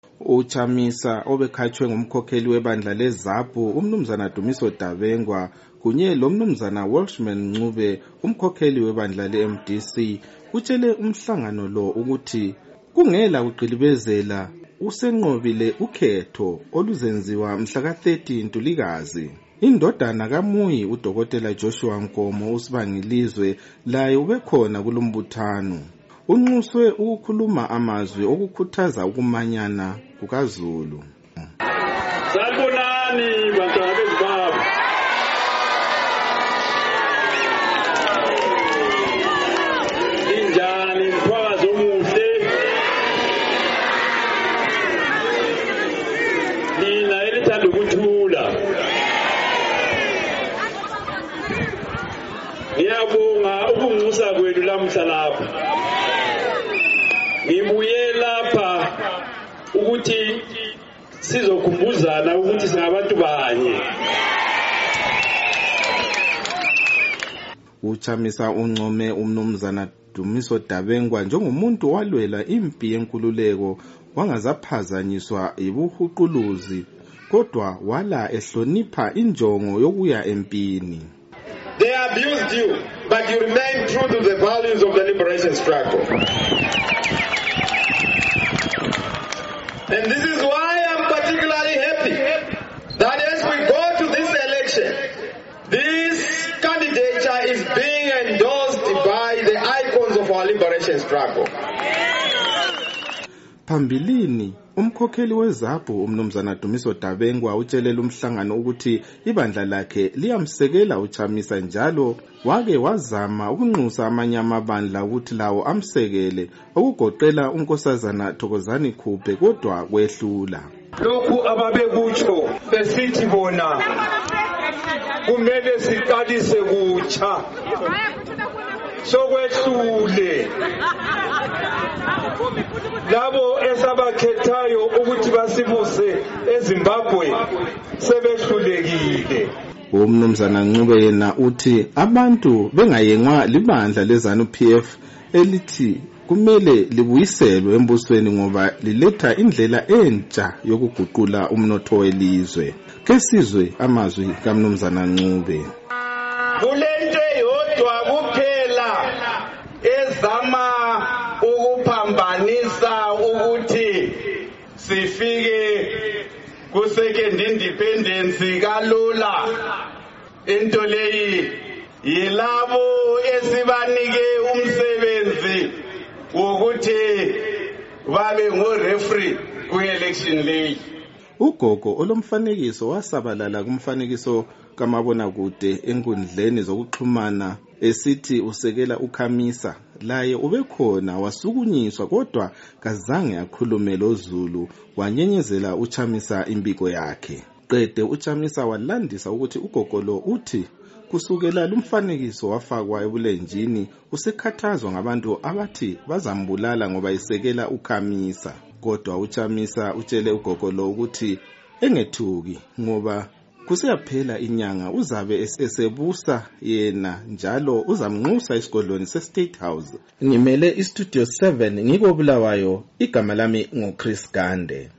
UChamisa obekhatshwe ngumkhokheli webandla leZAPU umnumzana Dumiso Dabengwa kunye lomnumzana Welshman Ncube umkhokheli webandla leMDC utshele umhlangano lo ukuthi kungela kuqilibezela usenqobile ukhetho oluzenziwa mhla ka-30 Ntulikazi. Indodana kaMuyi uDokotela Joshua Nkomo usibangilizwe laye ubekhona kulombuthano. Unxuswe ukukhuluma amazwi okukhuthaza ukumanyana kukaZulu. Sanibonani bantwana beZimbabwe. Injani mthwakazi omuhle. Nina elithanda ukuthula. Ngiyabonga ukunxusa kwenu lamhla lapha. Ngibuye lapha ukuthi sizokhumbuzana ukuthi singabantu banye. UChamisa uncome umnumzana Dumiso Dabengwa njengomuntu walwela impi yenkululeko wangazaphazanyiswa ibuhuquluzi kodwa wala ehlonipha injongo yokuya empini. They abused you, but you remain true to the values of the liberation struggle. And this is why I'm particularly happy that as we go to this election, this candidature is being endorsed by the icons of our liberation struggle. Phambilini umkhokheli weZAPU umnumzana Dumiso Dabengwa utshelela umhlangano ukuthi ibandla lakhe liyamsekela uChamisa njalo wake wazama ukunxusa amanye amabandla ukuthi lawo amsekele okugoqela unkosazana Thokozani Khuphe kodwa kwehlula. Lokhu ababekutsho besithi bona kumele siqalise kutsha sokwehlule labo esabakhethayo ukuthi basibuse eZimbabwe sebehlulekile. Umnumzana Ncube yena uthi abantu bengayengwa libandla leZANU-PF elithi kumele libuyiselwe embusweni ngoba liletha indlela entsha yokuguqula umnotho welizwe. Kesizwe amazwi kaMnumzana Ncube. Kulento yodwa kuphela ezama ukuphambanisa ukuthi sifike ku second independence kalula. Into leyi yilabo esibanike umsebenzi wokuthi babe ngo-referee ku-election leyi. Ugogo olomfanekiso wasabalala kumfanekiso kamabonakude enkundleni zokuxhumana esithi usekela uChamisa laye ubekhona wasukunyiswa kodwa kazange akhulume loZulu wanyenyezela uChamisa impiko yakhe. Qede uChamisa walandisa ukuthi ugogo lo uthi kusukela lumfanekiso wafakwa ebulenjini usekhathazwa ngabantu abathi bazambulala ngoba isekela uChamisa. Kodwa uChamisa utshele ugogo lo ukuthi engethuki ngoba kusiyaphela inyanga uzabe esebusa yena njalo uzamnxusa esigodlweni seState House. Ngimele iStudio 7 ngiko Bulawayo, igama lami ngoChris Gande.